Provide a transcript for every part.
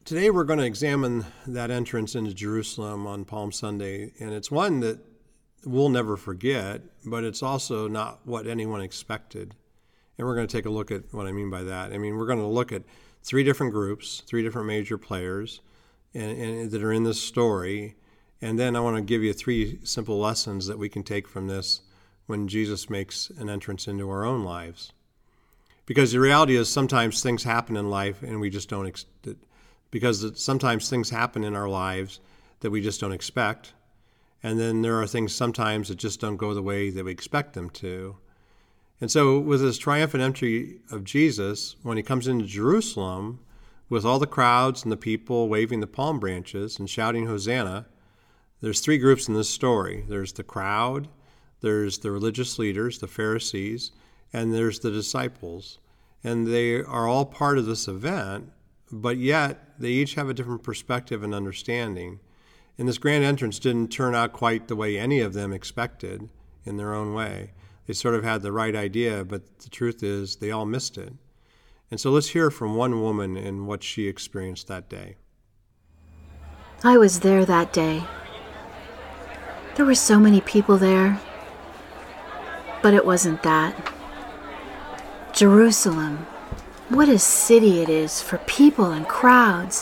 Today we're going to examine that entrance into Jerusalem on Palm Sunday, and it's one that we'll never forget, but it's also not what anyone expected. And we're going to take a look at what I mean by that. We're going to look at three different groups, three different major players and that are in this story, and then I want to give you three simple lessons that we can take from this when Jesus makes an entrance into our own lives. Because the reality is sometimes things happen in life and we just don't sometimes things happen in our lives that we just don't expect. And then there are things sometimes that just don't go the way that we expect them to. And so with this triumphant entry of Jesus, when he comes into Jerusalem, with all the crowds and the people waving the palm branches and shouting Hosanna, there's three groups in this story. There's the crowd, there's the religious leaders, the Pharisees, and there's the disciples. And they are all part of this event, but yet they each have a different perspective and understanding. And this grand entrance didn't turn out quite the way any of them expected in their own way. They sort of had the right idea, but the truth is they all missed it. And so let's hear from one woman and what she experienced that day. I was there that day. There were so many people there, but it wasn't that. Jerusalem, what a city it is for people and crowds.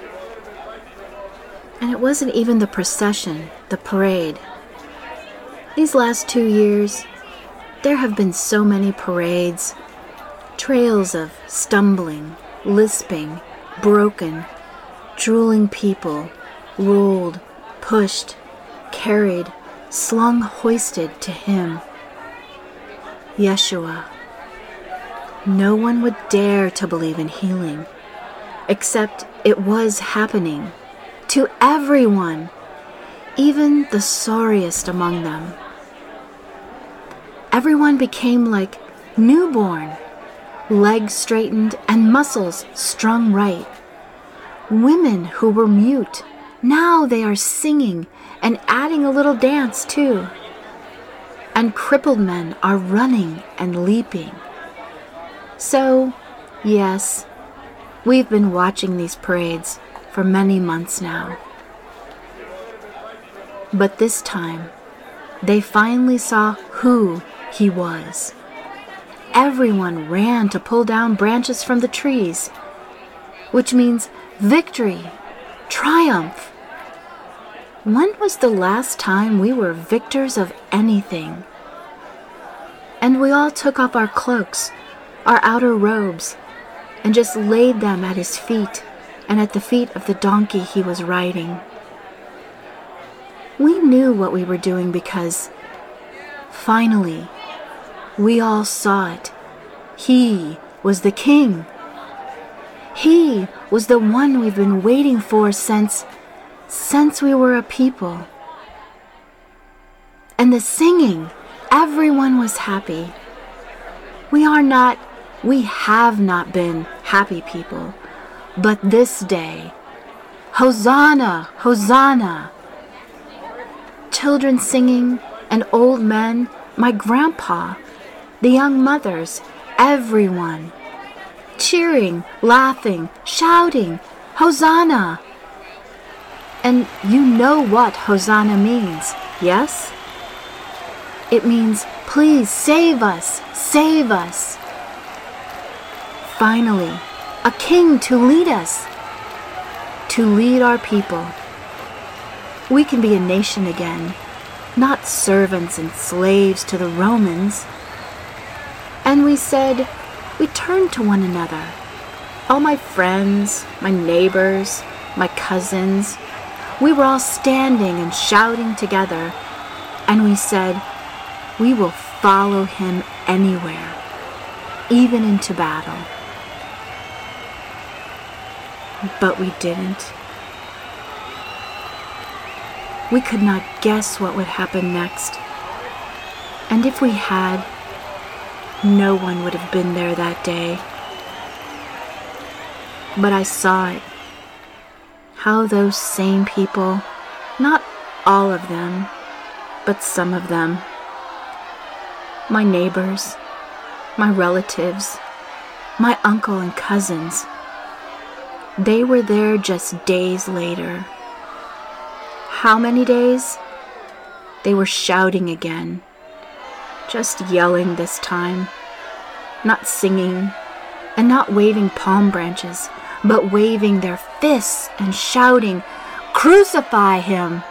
And it wasn't even the procession, the parade. These last 2 years, there have been so many parades, trails of stumbling, lisping, broken, drooling people, rolled, pushed, carried, slung, hoisted to him, Yeshua. No one would dare to believe in healing, except it was happening to everyone, even the sorriest among them. Everyone became like newborn, legs straightened and muscles strung right. Women who were mute, now they are singing and adding a little dance too. And crippled men are running and leaping. So, yes, we've been watching these parades for many months now. But this time, they finally saw who he was. Everyone ran to pull down branches from the trees, which means victory, triumph. When was the last time we were victors of anything? And we all took off our cloaks, our outer robes, and just laid them at his feet and at the feet of the donkey he was riding. We knew what we were doing because, finally, we all saw it. He was the king. He was the one we've been waiting for since we were a people. And the singing, everyone was happy. We have not been happy people, but this day, Hosanna, Hosanna. Children singing and old men, my grandpa, the young mothers, everyone, cheering, laughing, shouting, Hosanna. And you know what Hosanna means, yes? It means, please save us, save us. Finally, a king to lead us, to lead our people. We can be a nation again, not servants and slaves to the Romans. And we turned to one another. All my friends, my neighbors, my cousins, we were all standing and shouting together. And we said, we will follow him anywhere, even into battle. But we didn't. We could not guess what would happen next. And if we had, no one would have been there that day. But I saw it. How those same people, not all of them, but some of them, my neighbors, my relatives, my uncle and cousins, They were there just days later. How many days? They were shouting again, just yelling this time, not singing and not waving palm branches, but waving their fists and shouting, "Crucify him!"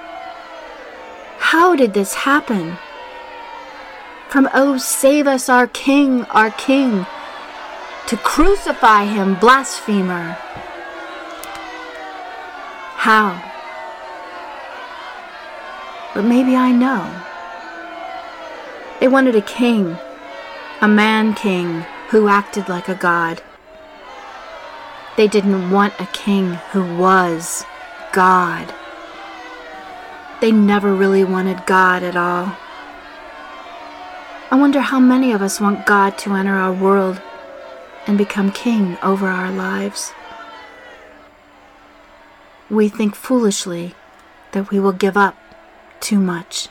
How did this happen? From "Oh, save us, our King, to "Crucify him, blasphemer." How? But maybe I know. They wanted a king, a man king who acted like a god. They didn't want a king who was God. They never really wanted God at all. I wonder how many of us want God to enter our world and become king over our lives. We think foolishly that we will give up too much.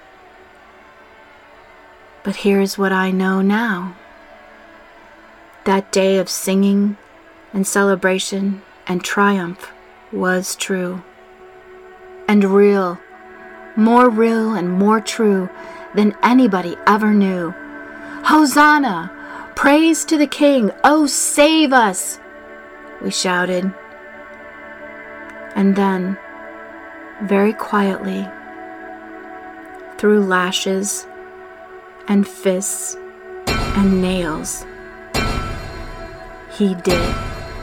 But here's what I know now. That day of singing and celebration and triumph was true. And real, more real and more true than anybody ever knew. Hosanna! Praise to the King! Oh, save us! We shouted. And then, very quietly, through lashes and fists and nails, he did.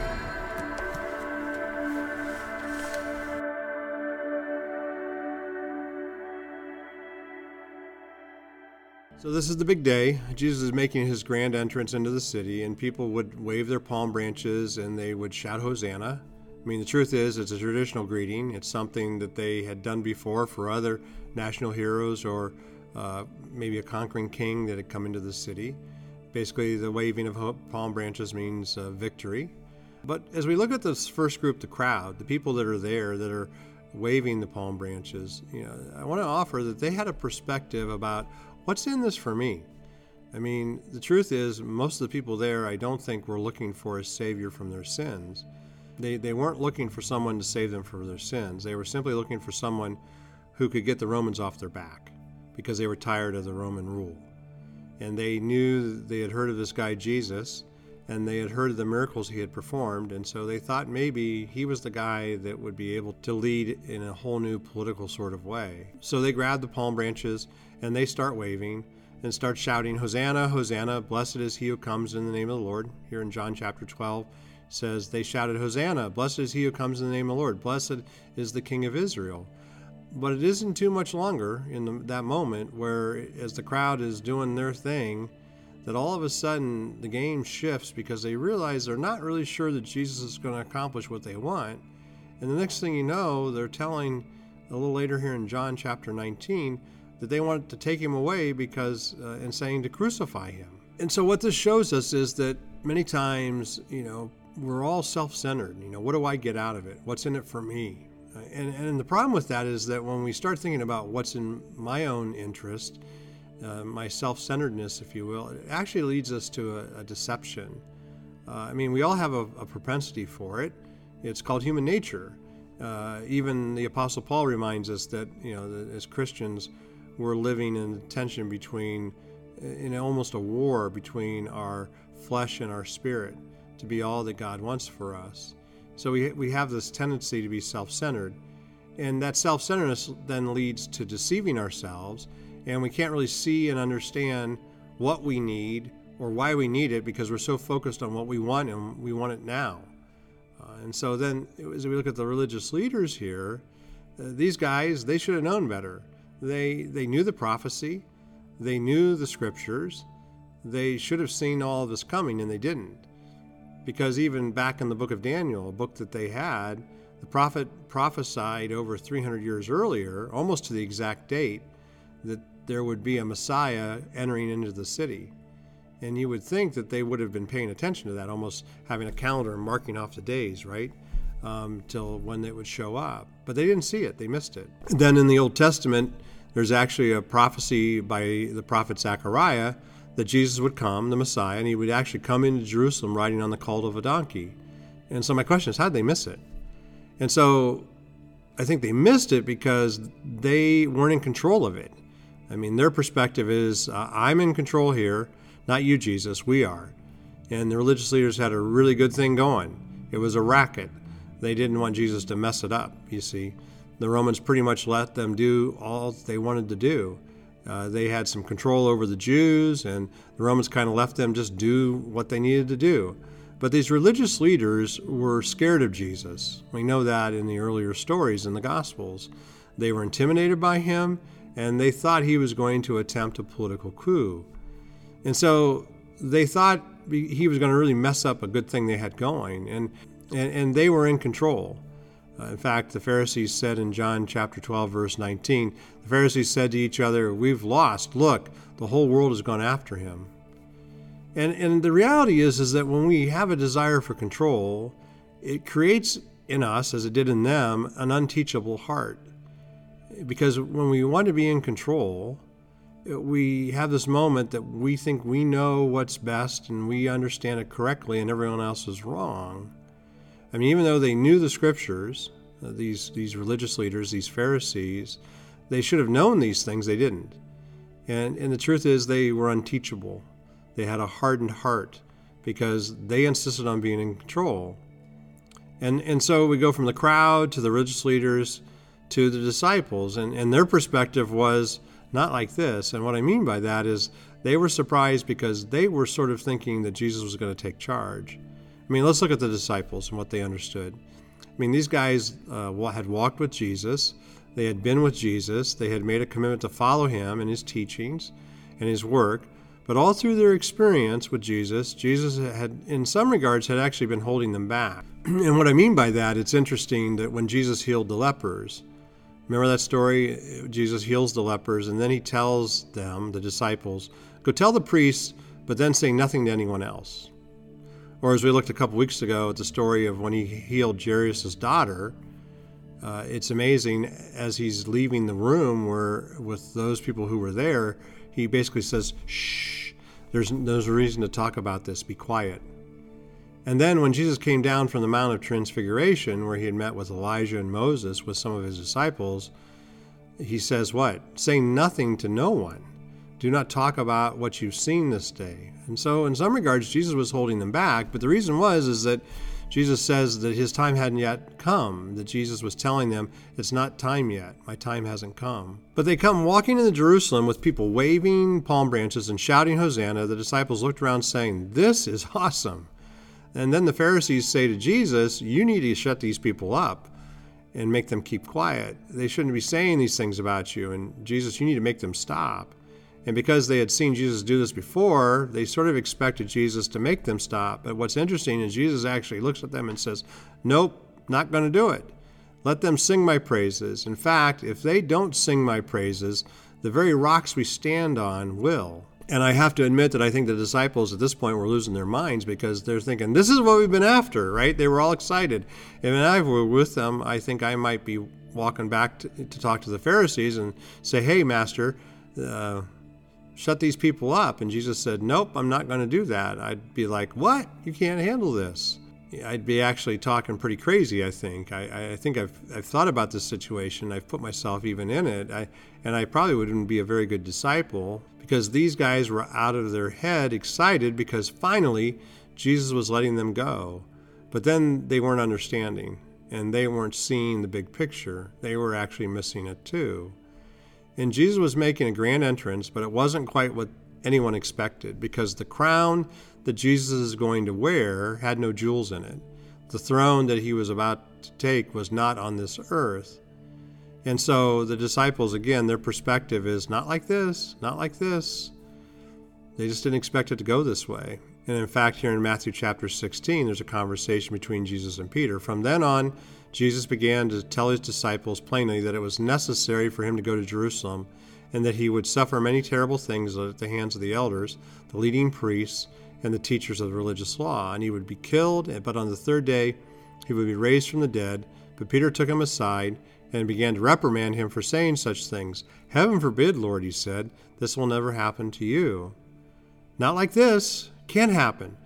So this is the big day. Jesus is making his grand entrance into the city, and people would wave their palm branches and they would shout Hosanna. I mean, the truth is, it's a traditional greeting. It's something that they had done before for other national heroes or maybe a conquering king that had come into the city. Basically, the waving of palm branches means victory. But as we look at this first group, the crowd, the people that are there that are waving the palm branches, I want to offer that they had a perspective about what's in this for me. I mean, the truth is, most of the people there, I don't think were looking for a savior from their sins. They weren't looking for someone to save them from their sins. They were simply looking for someone who could get the Romans off their back because they were tired of the Roman rule. And they knew they had heard of this guy Jesus, and they had heard of the miracles he had performed, and so they thought maybe he was the guy that would be able to lead in a whole new political sort of way. So they grabbed the palm branches and they start waving and start shouting, Hosanna, Hosanna, blessed is he who comes in the name of the Lord. Here in John chapter 12 says they shouted, Hosanna, blessed is he who comes in the name of the Lord. Blessed is the King of Israel. But it isn't too much longer in that moment where, as the crowd is doing their thing, that all of a sudden the game shifts because they realize they're not really sure that Jesus is going to accomplish what they want. And the next thing you know, they're telling a little later here in John chapter 19 that they want to take him away because, and saying to crucify him. And so what this shows us is that many times, we're all self-centered. What do I get out of it? What's in it for me? And the problem with that is that when we start thinking about what's in my own interest, my self-centeredness, if you will, it actually leads us to a deception. We all have a propensity for it. It's called human nature. Even the Apostle Paul reminds us that, as Christians, we're living in a tension between, in almost a war between our flesh and our spirit to be all that God wants for us. So we have this tendency to be self-centered, and that self-centeredness then leads to deceiving ourselves, and we can't really see and understand what we need or why we need it because we're so focused on what we want and we want it now. And so then, as we look at the religious leaders here, these guys, they should have known better. They knew the prophecy, they knew the scriptures, they should have seen all of this coming, and they didn't. Because even back in the book of Daniel, a book that they had, the prophet prophesied over 300 years earlier, almost to the exact date, that there would be a Messiah entering into the city. And you would think that they would have been paying attention to that, almost having a calendar and marking off the days, right? Till when it would show up. But they didn't see it. They missed it. Then in the Old Testament, there's actually a prophecy by the prophet Zechariah that Jesus would come, the Messiah, and he would actually come into Jerusalem riding on the colt of a donkey. And so my question is, how did they miss it? And so I think they missed it because they weren't in control of it. I mean, their perspective is, I'm in control here, not you, Jesus, we are. And the religious leaders had a really good thing going. It was a racket. They didn't want Jesus to mess it up, you see. The Romans pretty much let them do all they wanted to do. They had some control over the Jews, and the Romans kind of left them just do what they needed to do. But these religious leaders were scared of Jesus. We know that in the earlier stories in the Gospels. They were intimidated by him, and they thought he was going to attempt a political coup. And so they thought he was going to really mess up a good thing they had going, and they were in control. In fact, the Pharisees said in John chapter 12, verse 19, the Pharisees said to each other, "We've lost. Look, the whole world has gone after him." And the reality is that when we have a desire for control, it creates in us, as it did in them, an unteachable heart. Because when we want to be in control, we have this moment that we think we know what's best and we understand it correctly and everyone else is wrong. I mean, even though they knew the scriptures, these religious leaders, these Pharisees, they should have known these things. They didn't. And the truth is they were unteachable. They had a hardened heart because they insisted on being in control. And so we go from the crowd to the religious leaders to the disciples, and their perspective was not like this. And what I mean by that is they were surprised because they were sort of thinking that Jesus was going to take charge. I mean, let's look at the disciples and what they understood. I mean, these guys had walked with Jesus. They had been with Jesus. They had made a commitment to follow him and his teachings and his work. But all through their experience with Jesus, Jesus had, in some regards, had actually been holding them back. And what I mean by that, it's interesting that when Jesus healed the lepers, remember that story? Jesus heals the lepers, and then he tells them, the disciples, go tell the priests, but then say nothing to anyone else. Or as we looked a couple weeks ago at the story of when he healed Jairus' daughter, it's amazing, as he's leaving the room with those people who were there, he basically says, shh, there's a reason to talk about this, be quiet. And then when Jesus came down from the Mount of Transfiguration, where he had met with Elijah and Moses with some of his disciples, he says what? Say nothing to no one. Do not talk about what you've seen this day. And so in some regards, Jesus was holding them back, but the reason is that Jesus says that his time hadn't yet come, that Jesus was telling them, it's not time yet, my time hasn't come. But they come walking into Jerusalem with people waving palm branches and shouting Hosanna. The disciples looked around saying, this is awesome. And then the Pharisees say to Jesus, you need to shut these people up and make them keep quiet. They shouldn't be saying these things about you. And Jesus, you need to make them stop. And because they had seen Jesus do this before, they sort of expected Jesus to make them stop. But what's interesting is Jesus actually looks at them and says, nope, not going to do it. Let them sing my praises. In fact, if they don't sing my praises, the very rocks we stand on will. And I have to admit that I think the disciples at this point were losing their minds because they're thinking, this is what we've been after, right? They were all excited. And when I were with them, I think I might be walking back to talk to the Pharisees and say, hey, Master, shut these people up. And Jesus said, nope, I'm not going to do that. I'd be like, what? You can't handle this. I'd be actually talking pretty crazy, I think. I think I've thought about this situation. I've put myself even in it. And I probably wouldn't be a very good disciple because these guys were out of their head excited because finally Jesus was letting them go. But then they weren't understanding and they weren't seeing the big picture. They were actually missing it too. And Jesus was making a grand entrance, but it wasn't quite what anyone expected because the crown that Jesus is going to wear had no jewels in it. The throne that he was about to take was not on this earth. And so the disciples, again, their perspective is not like this, not like this. They just didn't expect it to go this way. And in fact, here in Matthew chapter 16, there's a conversation between Jesus and Peter. From then on, Jesus began to tell his disciples plainly that it was necessary for him to go to Jerusalem and that he would suffer many terrible things at the hands of the elders, the leading priests, and the teachers of the religious law. And he would be killed, but on the third day he would be raised from the dead. But Peter took him aside and began to reprimand him for saying such things. Heaven forbid, Lord, he said, this will never happen to you. Not like this. Can't happen.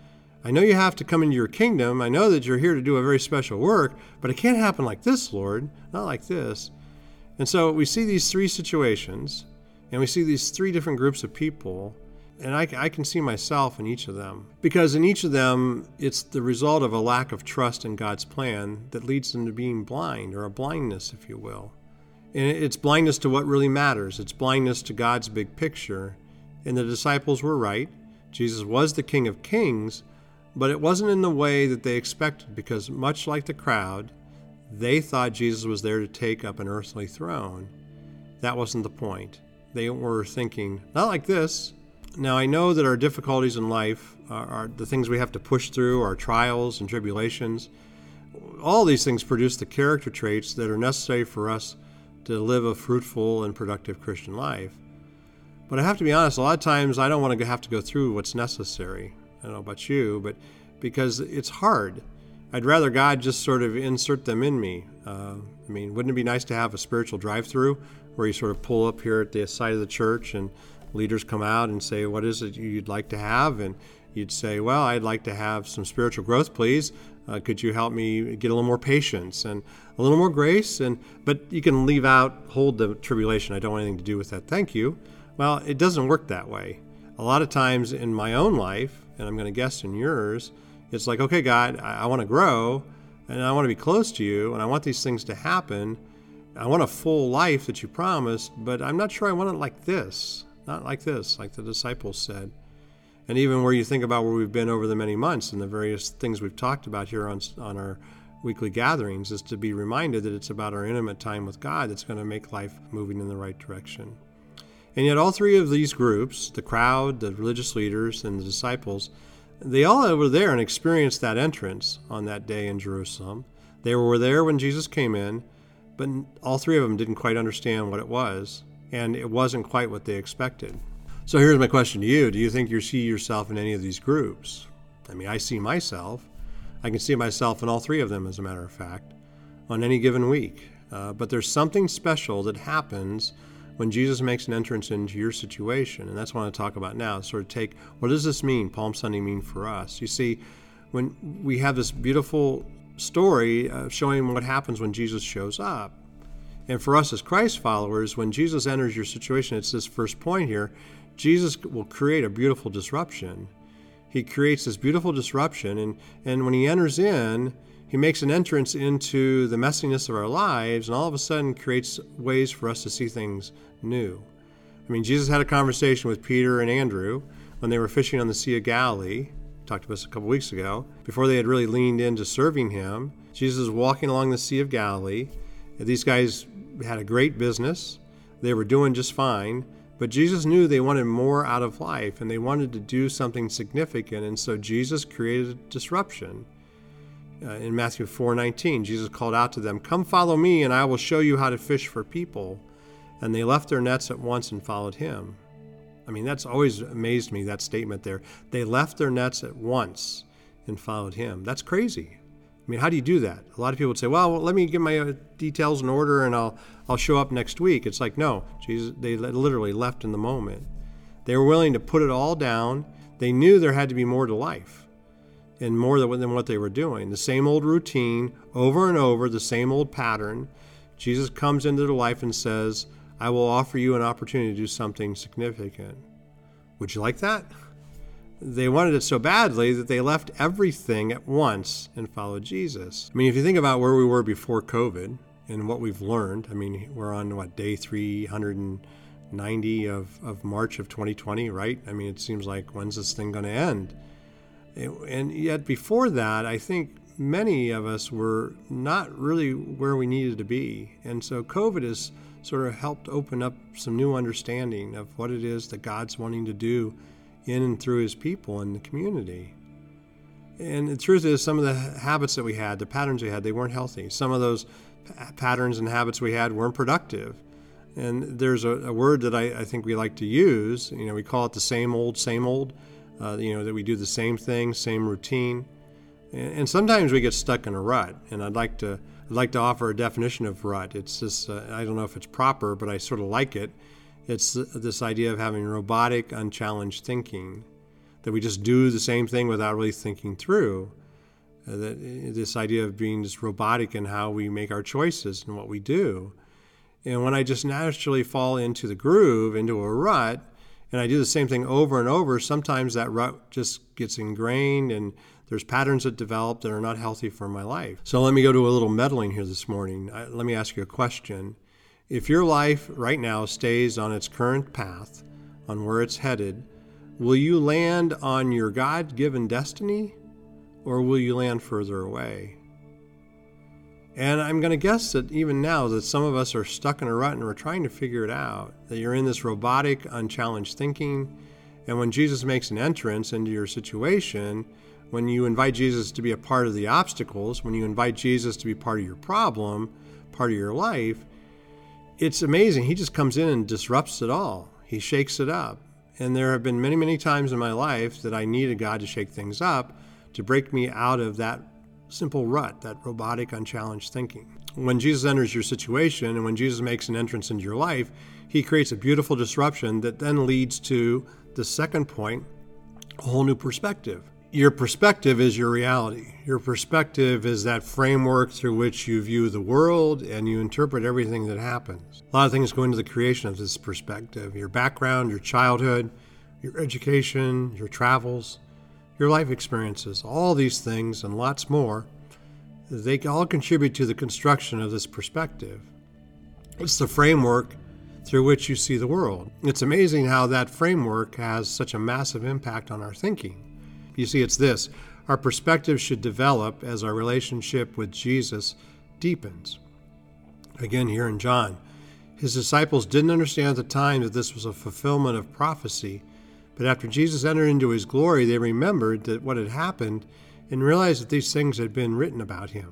I know you have to come into your kingdom. I know that you're here to do a very special work, but it can't happen like this, Lord, not like this. And so we see these three situations, and we see these three different groups of people, and I can see myself in each of them. Because in each of them, it's the result of a lack of trust in God's plan that leads them to being blind, or a blindness, if you will. And it's blindness to what really matters. It's blindness to God's big picture. And the disciples were right. Jesus was the King of Kings, but it wasn't in the way that they expected, because much like the crowd, they thought Jesus was there to take up an earthly throne. That wasn't the point. They were thinking, not like this. Now, I know that our difficulties in life are the things we have to push through, our trials and tribulations. All these things produce the character traits that are necessary for us to live a fruitful and productive Christian life. But I have to be honest, a lot of times I don't want to have to go through what's necessary. I don't know about you, but because it's hard. I'd rather God just sort of insert them in me. Wouldn't it be nice to have a spiritual drive-through where you sort of pull up here at the side of the church and leaders come out and say, what is it you'd like to have? And you'd say, well, I'd like to have some spiritual growth, please. Could you help me get a little more patience and a little more grace? But you can leave out, hold the tribulation. I don't want anything to do with that. Thank you. Well, it doesn't work that way. A lot of times in my own life, and I'm going to guess in yours, it's like, okay, God, I want to grow, and I want to be close to you, and I want these things to happen. I want a full life that you promised, but I'm not sure I want it like this. Not like this, like the disciples said. And even where you think about where we've been over the many months and the various things we've talked about here on our weekly gatherings, is to be reminded that it's about our intimate time with God that's going to make life moving in the right direction. And yet all three of these groups, the crowd, the religious leaders, and the disciples, they all were there and experienced that entrance on that day in Jerusalem. They were there when Jesus came in, but all three of them didn't quite understand what it was, and it wasn't quite what they expected. So here's my question to you. Do you think you see yourself in any of these groups? I see myself. I can see myself in all three of them, as a matter of fact, on any given week. But there's something special that happens when Jesus makes an entrance into your situation, and that's what I want to talk about now. Sort of take, what does this mean, Palm Sunday mean for us? You see, when we have this beautiful story showing what happens when Jesus shows up. And for us as Christ followers, when Jesus enters your situation, it's this first point here, Jesus will create a beautiful disruption. He creates this beautiful disruption, and when he enters in, he makes an entrance into the messiness of our lives, and all of a sudden creates ways for us to see things new. Jesus had a conversation with Peter and Andrew when they were fishing on the Sea of Galilee. Talked to us a couple weeks ago. Before they had really leaned into serving him, Jesus was walking along the Sea of Galilee. These guys had a great business. They were doing just fine. But Jesus knew they wanted more out of life, and they wanted to do something significant, and so Jesus created a disruption. In Matthew 4:19, Jesus called out to them, "Come follow me, and I will show you how to fish for people." And they left their nets at once and followed him. That's always amazed me, that statement there. They left their nets at once and followed him. That's crazy. How do you do that? A lot of people would say, well, let me get my details in order and I'll show up next week. It's like, no, Jesus, they literally left in the moment. They were willing to put it all down. They knew there had to be more to life and more than what they were doing. The same old routine, over and over, the same old pattern. Jesus comes into their life and says, I will offer you an opportunity to do something significant. Would you like that? They wanted it so badly that they left everything at once and followed Jesus. If you think about where we were before COVID and what we've learned, we're on, day 390 of March of 2020, right? It seems like, when's this thing going to end? And yet before that, I think many of us were not really where we needed to be. And so COVID has sort of helped open up some new understanding of what it is that God's wanting to do in and through his people in the community. And the truth is, some of the habits that we had, the patterns we had, they weren't healthy. Some of those patterns and habits we had weren't productive. And there's a word that I think we like to use. We call it the same old, that we do the same thing, same routine. And sometimes we get stuck in a rut. And I'd like to offer a definition of rut. It's this, I don't know if it's proper, but I sort of like it. It's this idea of having robotic, unchallenged thinking. that we just do the same thing without really thinking through. This idea of being just robotic in how we make our choices and what we do. And when I just naturally fall into the groove, into a rut, and I do the same thing over and over, sometimes that rut just gets ingrained and there's patterns that develop that are not healthy for my life. So let me go to a little meddling here this morning. Let me ask you a question. If your life right now stays on its current path, on where it's headed, will you land on your God-given destiny, or will you land further away? And I'm going to guess that even now that some of us are stuck in a rut and we're trying to figure it out, that you're in this robotic, unchallenged thinking. And when Jesus makes an entrance into your situation, when you invite Jesus to be a part of the obstacles, when you invite Jesus to be part of your problem, part of your life, it's amazing. He just comes in and disrupts it all. He shakes it up. And there have been many, many times in my life that I needed God to shake things up to break me out of that simple rut, that robotic, unchallenged thinking. When Jesus enters your situation and when Jesus makes an entrance into your life, he creates a beautiful disruption that then leads to the second point, a whole new perspective. Your perspective is your reality. Your perspective is that framework through which you view the world and you interpret everything that happens. A lot of things go into the creation of this perspective. Your background, your childhood, your education, your travels, your life experiences, all these things and lots more, they all contribute to the construction of this perspective. It's the framework through which you see the world. It's amazing how that framework has such a massive impact on our thinking. You see, it's this. Our perspective should develop as our relationship with Jesus deepens. Again, here in John, his disciples didn't understand at the time that this was a fulfillment of prophecy. But after Jesus entered into his glory, they remembered that what had happened and realized that these things had been written about him.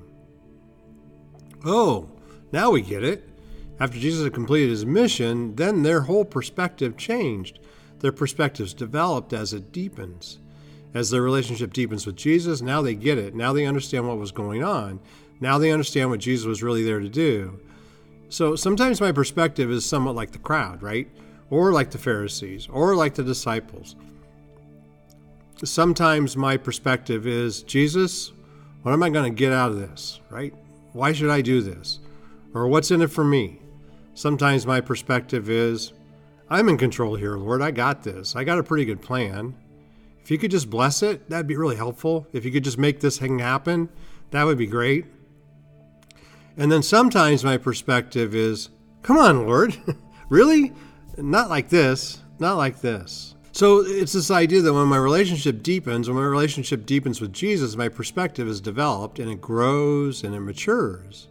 Oh, now we get it. After Jesus had completed his mission, then their whole perspective changed. Their perspectives developed as it deepens. As their relationship deepens with Jesus, now they get it. Now they understand what was going on. Now they understand what Jesus was really there to do. So sometimes my perspective is somewhat like the crowd, right? Or like the Pharisees, or like the disciples. Sometimes my perspective is, Jesus, what am I going to get out of this, right? Why should I do this? Or what's in it for me? Sometimes my perspective is, I'm in control here, Lord. I got this. I got a pretty good plan. If you could just bless it, that'd be really helpful. If you could just make this thing happen, that would be great. And then sometimes my perspective is, come on, Lord, really? Not like this, not like this. So it's this idea that when my relationship deepens with Jesus, my perspective is developed and it grows and it matures.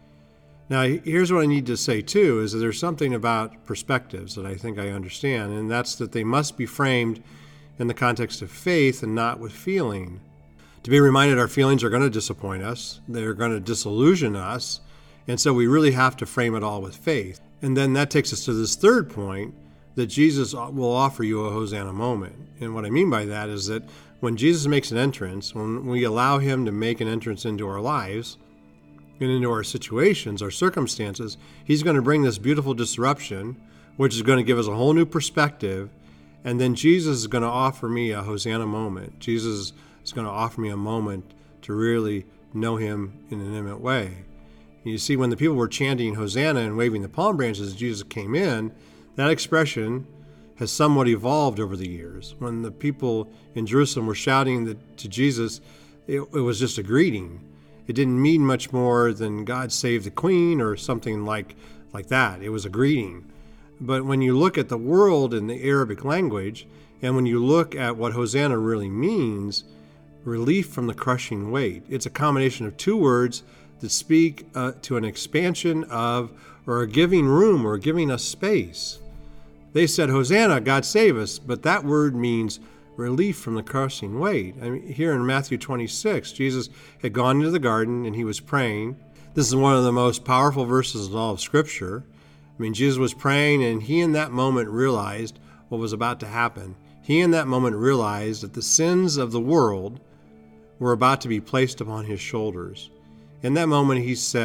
Now, here's what I need to say too, is that there's something about perspectives that I think I understand, and that's that they must be framed in the context of faith and not with feeling. To be reminded our feelings are going to disappoint us, they're going to disillusion us, and so we really have to frame it all with faith. And then that takes us to this third point, that Jesus will offer you a Hosanna moment. And what I mean by that is that when Jesus makes an entrance, when we allow him to make an entrance into our lives and into our situations, our circumstances, he's going to bring this beautiful disruption, which is going to give us a whole new perspective. And then Jesus is going to offer me a Hosanna moment. Jesus is going to offer me a moment to really know him in an intimate way. You see, when the people were chanting Hosanna and waving the palm branches as Jesus came in, that expression has somewhat evolved over the years. When the people in Jerusalem were shouting to Jesus, it was just a greeting. It didn't mean much more than God save the queen or something like that. It was a greeting. But when you look at the world in the Arabic language, and when you look at what Hosanna really means, relief from the crushing weight, it's a combination of two words that speak to an expansion of, or a giving room, or giving us space. They said, Hosanna, God save us, but that word means relief from the crushing weight. I mean, here in Matthew 26, Jesus had gone into the garden and he was praying. This is one of the most powerful verses in all of Scripture. I mean, Jesus was praying, and he in that moment realized what was about to happen. He in that moment realized that the sins of the world were about to be placed upon his shoulders. In that moment,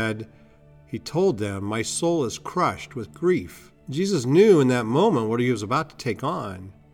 he told them, my soul is crushed with grief. Jesus knew in that moment what he was about to take on.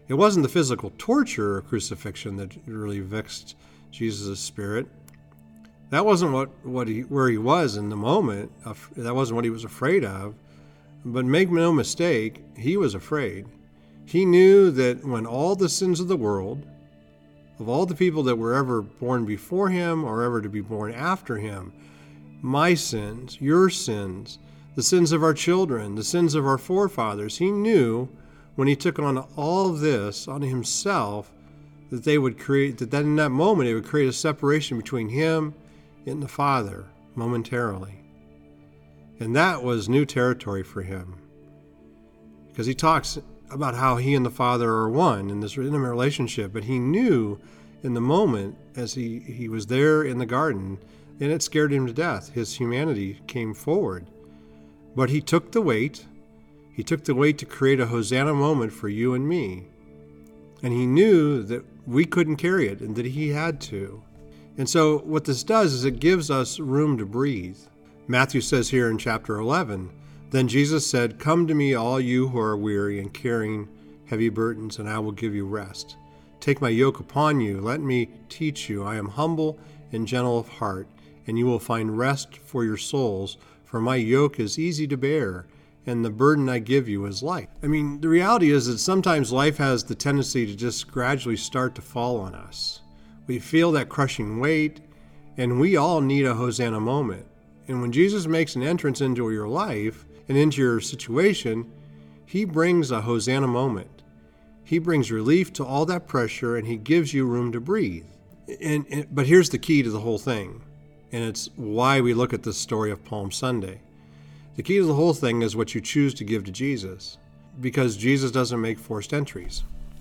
It wasn't the physical torture or crucifixion that really vexed Jesus' spirit. That wasn't where he was in the moment. That wasn't what he was afraid of. But make no mistake, he was afraid. He knew that when all the sins of the world, of all the people that were ever born before him or ever to be born after him, my sins, your sins, the sins of our children, the sins of our forefathers, he knew when he took on all of this on himself that that in that moment it would create a separation between him and the Father momentarily. And that was new territory for him. Because he talks about how he and the Father are one in this intimate relationship, but he knew in the moment as he was there in the garden, and it scared him to death. His humanity came forward. But he took the weight. He took the weight to create a Hosanna moment for you and me. And he knew that we couldn't carry it and that he had to. And so what this does is it gives us room to breathe. Matthew says here in chapter 11, "Then Jesus said, 'Come to me, all you who are weary and carrying heavy burdens, and I will give you rest. Take my yoke upon you. Let me teach you. I am humble and gentle of heart, and you will find rest for your souls. For my yoke is easy to bear, and the burden I give you is light.'" I mean, the reality is that sometimes life has the tendency to just gradually start to fall on us. We feel that crushing weight, and we all need a Hosanna moment. And when Jesus makes an entrance into your life and into your situation, he brings a Hosanna moment. He brings relief to all that pressure, and he gives you room to breathe. But here's the key to the whole thing, and it's why we look at this story of Palm Sunday. The key to the whole thing is what you choose to give to Jesus, because Jesus doesn't make forced entries.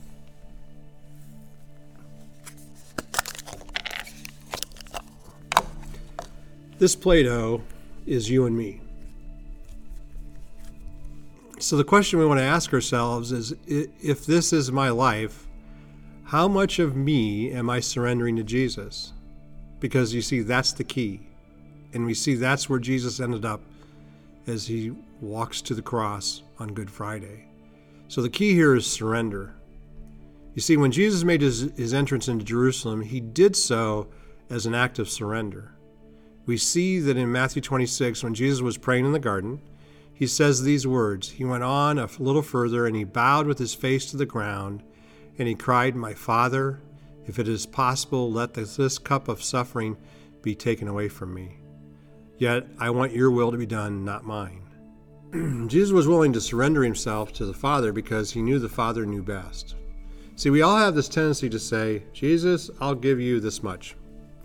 This Play-Doh is you and me. So the question we want to ask ourselves is, if this is my life, how much of me am I surrendering to Jesus? Because you see, that's the key. And we see that's where Jesus ended up as he walks to the cross on Good Friday. So the key here is surrender. You see, when Jesus made his entrance into Jerusalem, he did so as an act of surrender. We see that in Matthew 26, when Jesus was praying in the garden, he says these words. He went on a little further, and he bowed with his face to the ground, and he cried, "My Father, if it is possible, let this cup of suffering be taken away from me. Yet I want your will to be done, not mine." Jesus was willing to surrender himself to the Father because he knew the Father knew best. See, we all have this tendency to say, "Jesus, I'll give you this much.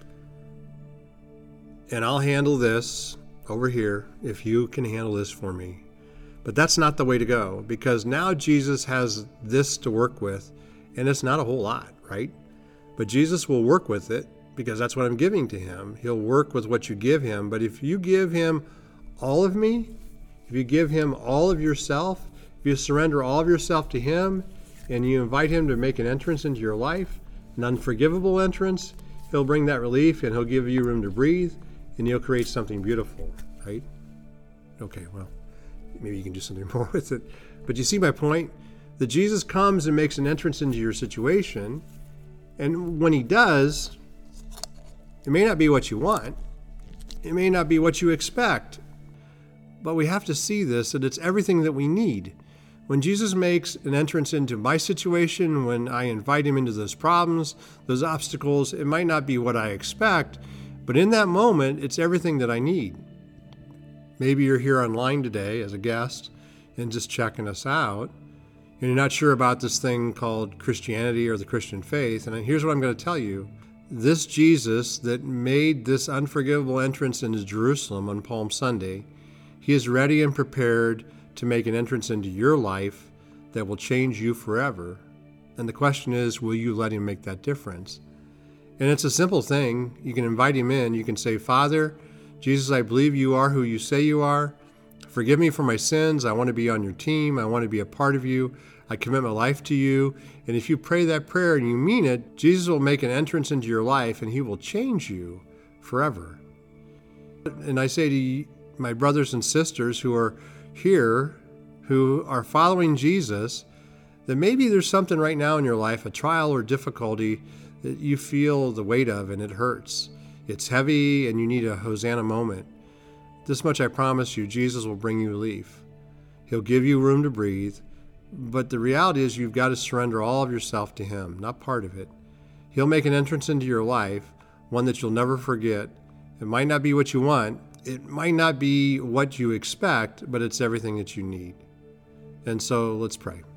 And I'll handle this over here if you can handle this for me." But that's not the way to go, because now Jesus has this to work with, and it's not a whole lot, right? But Jesus will work with it because that's what I'm giving to him. He'll work with what you give him. But if you give him all of me, if you give him all of yourself, if you surrender all of yourself to him and you invite him to make an entrance into your life, an unforgivable entrance, he'll bring that relief and he'll give you room to breathe. And you'll create something beautiful, right? Okay, well, maybe you can do something more with it. But you see my point? That Jesus comes and makes an entrance into your situation, and when he does, it may not be what you want. It may not be what you expect. But we have to see this, that it's everything that we need. When Jesus makes an entrance into my situation, when I invite him into those problems, those obstacles, it might not be what I expect, but in that moment, it's everything that I need. Maybe you're here online today as a guest and just checking us out, and you're not sure about this thing called Christianity or the Christian faith. And here's what I'm going to tell you. This Jesus that made this unforgivable entrance into Jerusalem on Palm Sunday, he is ready and prepared to make an entrance into your life that will change you forever. And the question is, will you let him make that difference? And it's a simple thing. You can invite him in. You can say, "Father, Jesus, I believe you are who you say you are. Forgive me for my sins. I want to be on your team. I want to be a part of you. I commit my life to you." And if you pray that prayer and you mean it, Jesus will make an entrance into your life and he will change you forever. And I say to my brothers and sisters who are here, who are following Jesus, that maybe there's something right now in your life, a trial or difficulty that you feel the weight of and it hurts. It's heavy and you need a Hosanna moment. This much I promise you, Jesus will bring you relief. He'll give you room to breathe, but the reality is you've got to surrender all of yourself to Him, not part of it. He'll make an entrance into your life, one that you'll never forget. It might not be what you want, it might not be what you expect, but it's everything that you need. And so let's pray.